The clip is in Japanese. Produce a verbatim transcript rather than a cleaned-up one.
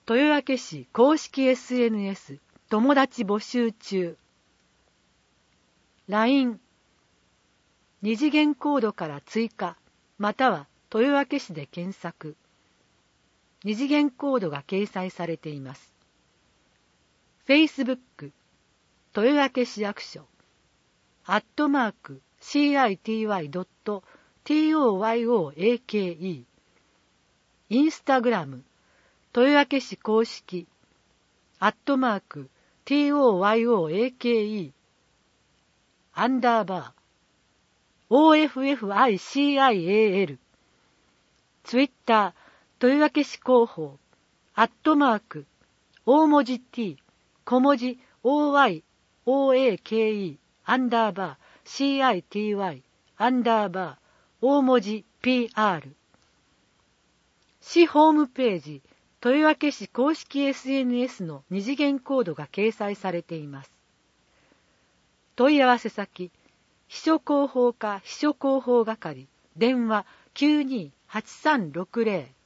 豊明市公式 エスエヌエス 友達募集中。 ライン 二次元コードから追加または豊明市で検索。二次元コードが掲載されています。Facebook 豊明市役所アットマーク シーアイティーワイドットトヨヤク インスタグラム豊明市公式アットマーク トヨヤク アンダーバー オーエフエフアイシーアイエーエル ツイッター豊明市広報アットマーク大文字 T 小文字 オーワイオーエーケーイー アンダーバー シーアイティーワイ アンダーバー大文字 ピーアール 市ホームページ豊明市公式 エスエヌエス の二次元コードが掲載されています。問い合わせ先秘書広報課秘書広報係電話 きゅうにーはちさんろくぜろ